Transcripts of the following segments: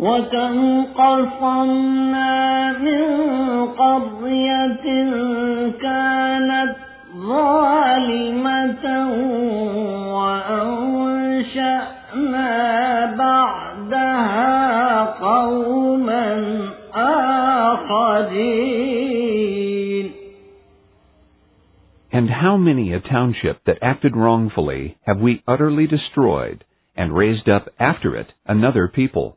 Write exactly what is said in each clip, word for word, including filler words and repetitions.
وكم قصمنا من قرية كانت ظالمة وأنشأنا بعدها قوما آخرين. And how many a township that acted wrongfully have we utterly destroyed, and raised up after it another people?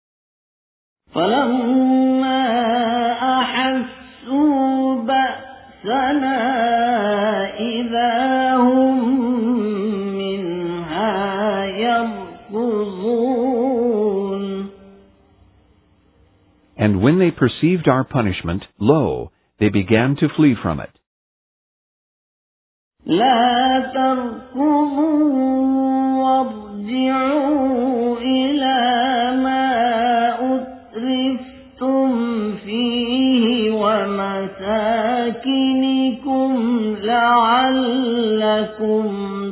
فَلَمَّا أَحَسُّوا بَأْسَنَا إِذَا هُمْ مِنْهَا يَرْكُضُونَ. And when they perceived our punishment, lo, they began to flee from it. لا تركضوا وارجعوا إلى ما أترفتم فيه ومساكنكم لعلكم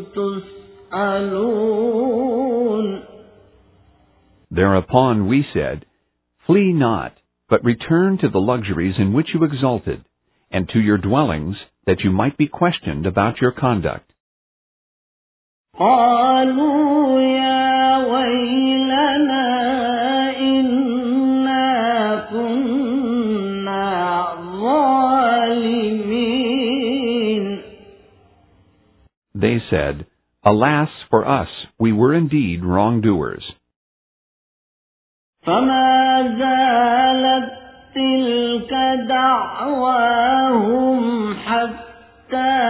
تسألون. Thereupon we said, Flee not, but return to the luxuries in which you exulted, and to your dwellings, that you might be questioned about your conduct. قالوا يا ويلنا إنا كنا ظالمين. They said, Alas for us, we were indeed wrongdoers. فما زالت تلك دعواهم حتى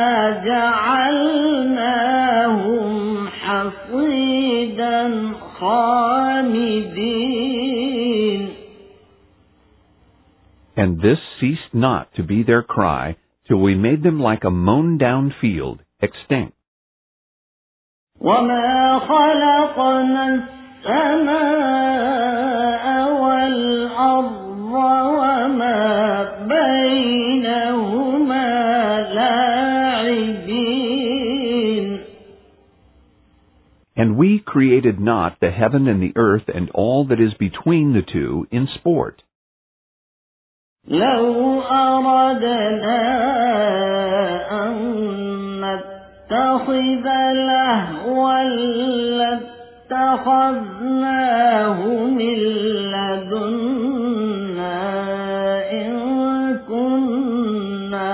جعلناهم حصيدا خامدين. And this ceased not to be their cry, till we made them like a mown-down field, extinct. وما خلقنا السماء والأرض وما بينهما لاعبين. And we created not the heaven and the earth and all that is between the two in sport. لو أردنا أن نتخذ لهوا لاتخذناه من لدنا إن كنا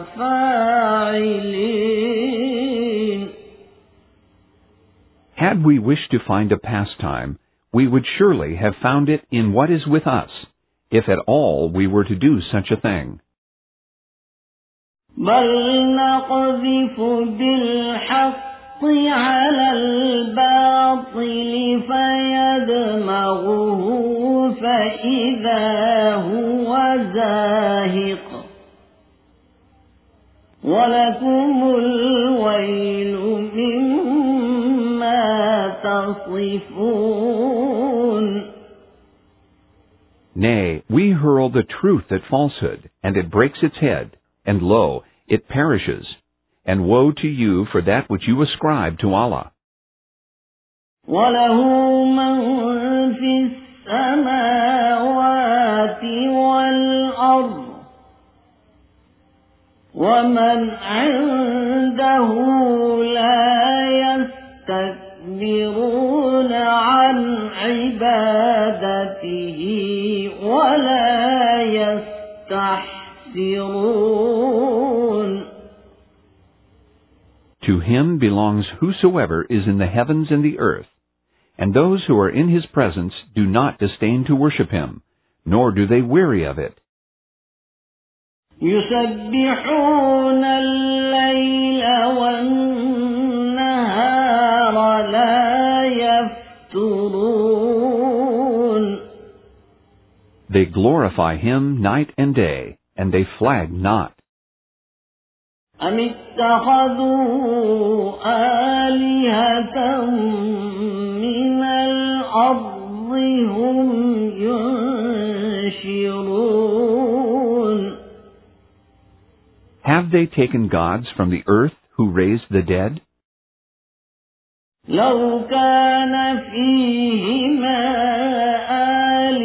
فاعلين. Had we wished to find a pastime, we would surely have found it in what is with us, if at all we were to do such a thing. بل نقذف بالحق على الباطل فيدمغه فإذا هو زاهق ولكم الويل مما تصفون. Nay, we hurl the truth at falsehood, and it breaks its head, and lo, it perishes. And woe to you for that which you ascribe to Allah. وَلَهُ مَنْ فِي السَّمَاوَاتِ وَالْأَرْضِ وَمَنْ عِنْدَهُ لَا يَسْتَكْبِرُونَ عَنْ عِبَادَتِهِ وَلَا يَسْتَحْسِرُونَ. To him belongs whosoever is in the heavens and the earth, and those who are in his presence do not disdain to worship him, nor do they weary of it. يُسَبِّحُونَ اللَّيْلَ وَالنَّهَارَ لَا يَفْتُرُونَ. They glorify him night and day, and they flag not. أَمِ اتَّخَذُوا آلِهَةً مِّنَ الْأَرْضِ هُمْ يُنشِرُونَ. Have they taken gods from the earth who raised the dead? لَوْ كَانَ فِيهِمَا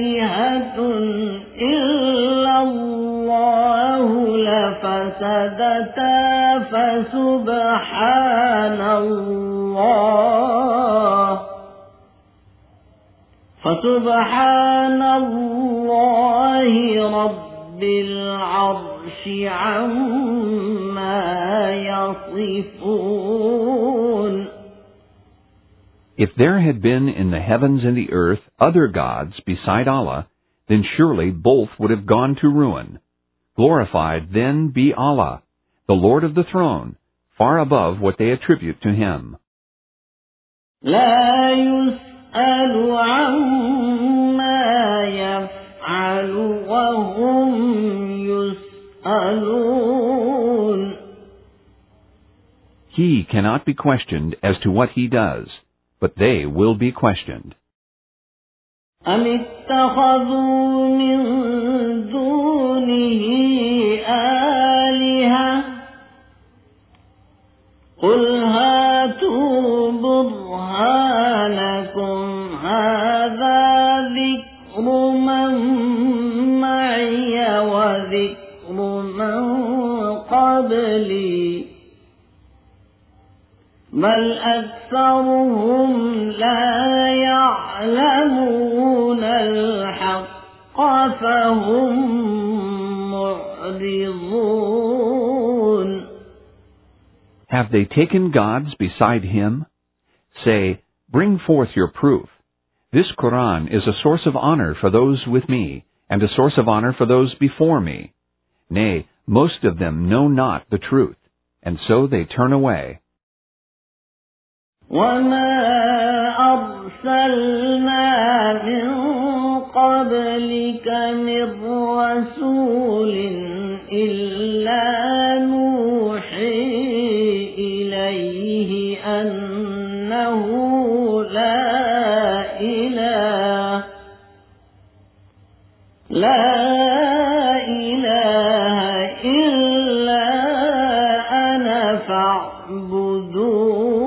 فسبحان الله فسبحان الله رب العرش عما يصفون. If there had been in the heavens and the earth other gods beside Allah, then surely both would have gone to ruin. Glorified then be Allah, the Lord of the throne, far above what they attribute to Him. لا يسأل عما يفعل وهم يسألون. He cannot be questioned as to what He does, but they will be questioned. أم اتخذوا من دونه آلهة قل هاتوا برهانكم هذا ذكر من معي وذكر من قبلي بل أكثرهم لا يعلمون الحق فهم معرضون. Have they taken gods beside Him? Say, bring forth your proof. This Quran is a source of honor for those with me, and a source of honor for those before me. Nay, most of them know not the truth, and so they turn away. وما أرسلنا من قبلك من رسول إلا نوحي إليه أنه لا إله لا إله إلا أنا فاعبدون.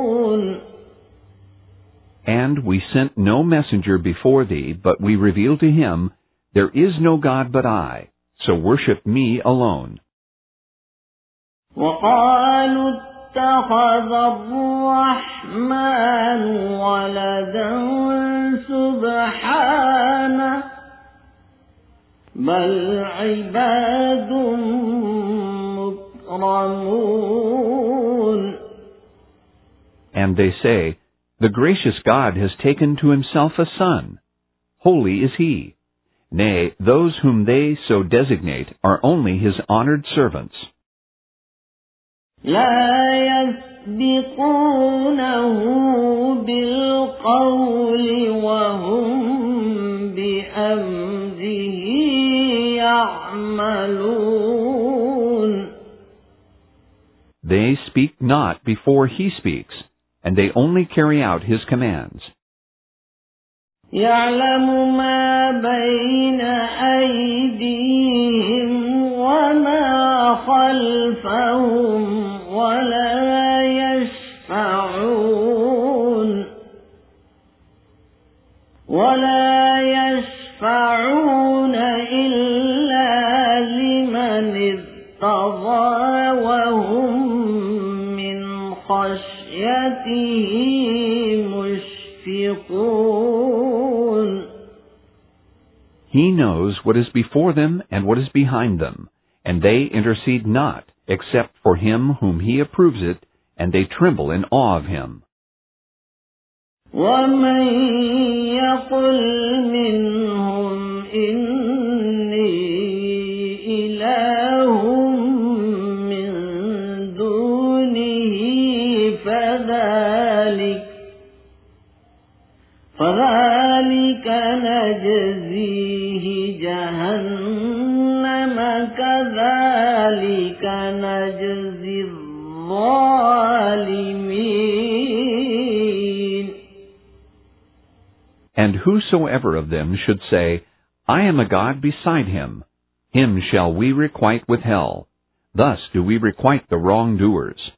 And we sent no messenger before thee, but we revealed to him, there is no God but I, so worship me alone. وقالوا اتخذ الرحمن ولدا سبحانه بل عباد مكرمون. And they say, the gracious God has taken to himself a son. Holy is he. Nay, those whom they so designate are only his honored servants. لا يسبقونه بالقول وهم بأمره يعملون. They speak not before he speaks, and they only carry out his commands. يعلم ما بين أيديهم وما خلفهم ولا يشفعون ولا يشفعون إلا لمن ارتضى وهم من خشيته مشفقون. He knows what is before them and what is behind them, and they intercede not, except for him whom he approves it, and they tremble in awe of him. وَمَن يَقُلْ مِنْهُمْ إِنِّي إِلَٰهٌ مِّن دُونِهِ فَذَلِكَ فَذَلِكَ نَجْزِيهِ جَهَنَّمَ كَذَلِكَ نَجْزِي الظَّالِمِينَ. And whosoever of them should say, I am a God beside him, him shall we requite with hell. Thus do we requite the wrongdoers.